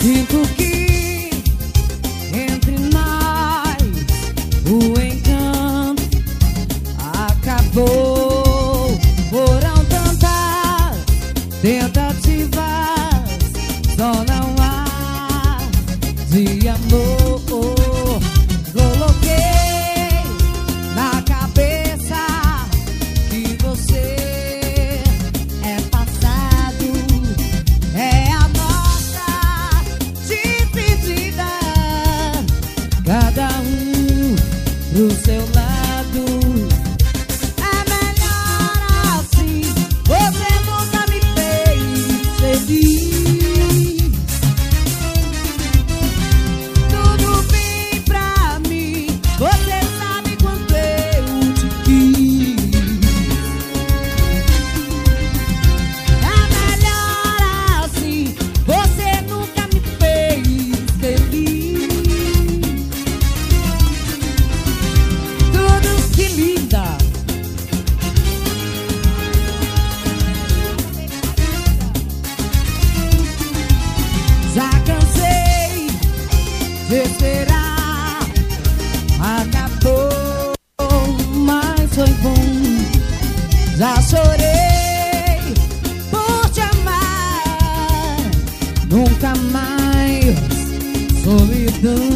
Sinto que entre nós o encanto acabou. Foram tantas tentativas, só não há de amor. Coloquei na cabeça que você é passado, é a nossa despedida, cada um pro seu lado. É melhor assim, você nunca me fez feliz. Tudo bem pra mim, você sabe quanto eu te quis. É melhor assim, você nunca me fez feliz. Tudo que linda. Já cansei de esperar, acabou, mas foi bom. Já chorei por te amar, nunca mais solidão.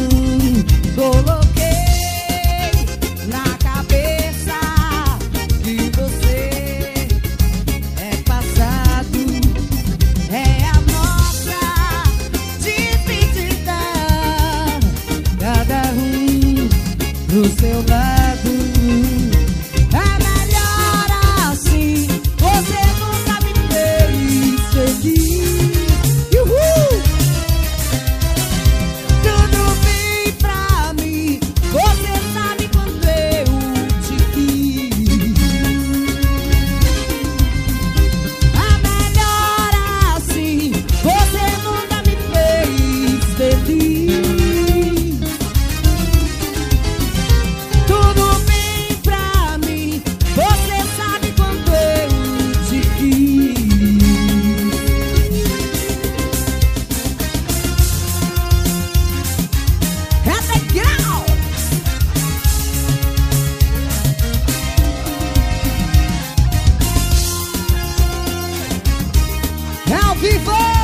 Coloquei na cabeça que você é passado, é a nossa despedida, cada um pro seu lado. É melhor assim, você nunca me fez feliz. Uhul! Tudo bem pra mim, você sabe quando eu te quis. É melhor assim, você nunca me fez feliz. Tudo bem pra mim, você sabe quando eu te quis. É legal! É ao vivo!